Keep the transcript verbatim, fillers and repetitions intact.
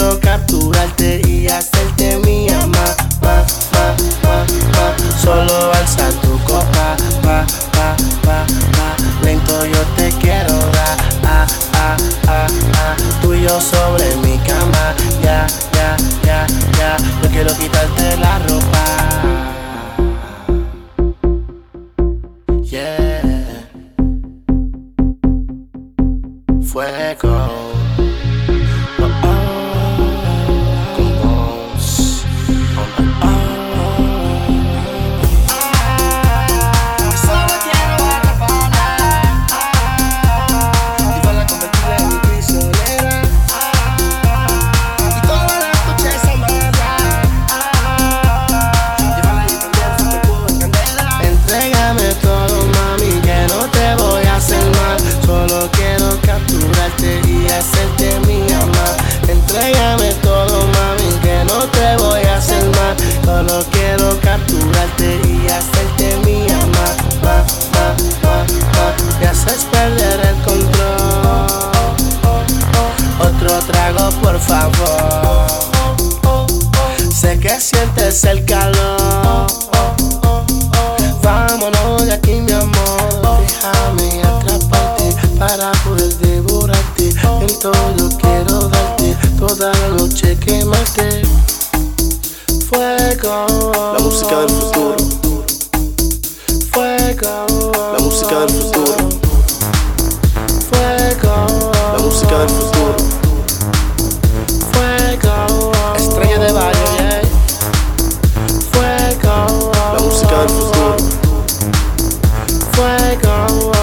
quiero capturarte y hacerte mía, ma, ma, ma, ma, ma. Solo alza tu copa, pa, pa, pa, pa. Lento yo te quiero dar, ah, ah, ah, ah. Tú y yo sobre mi cama, ya, ya, ya, ya. No quiero quitarte la ropa. Yeah. Fuego. Oh, oh. Con vos. Oh, oh, oh. Solo quiero atraparla. Llevarla, convertirla en mi prisionera. Y todas las noches amarla. Llevarla y prender su cuerpo en candela. Entrégame todo, mami, que no te voy a hacer mal. Solo quiero capturarte y hacerte mi ama. Entrégame todo, mami, que no te voy a hacer mal. Solo quiero capturarte y hacerte mi ama. Ma, ma, ma, ma. Me haces perder el control. Otro trago, por favor. Sé que sientes el calor. Vámonos de aquí, mi amor. Déjame atraparte para poder devorarte. En todo quiero darte toda la noche quemarte. Fuego. La música del futuro. Fuego. La música del futuro. Fuego. La música del futuro. Fuego. Estrella de barrio, yeah. Fuego. La música del futuro. Fuego.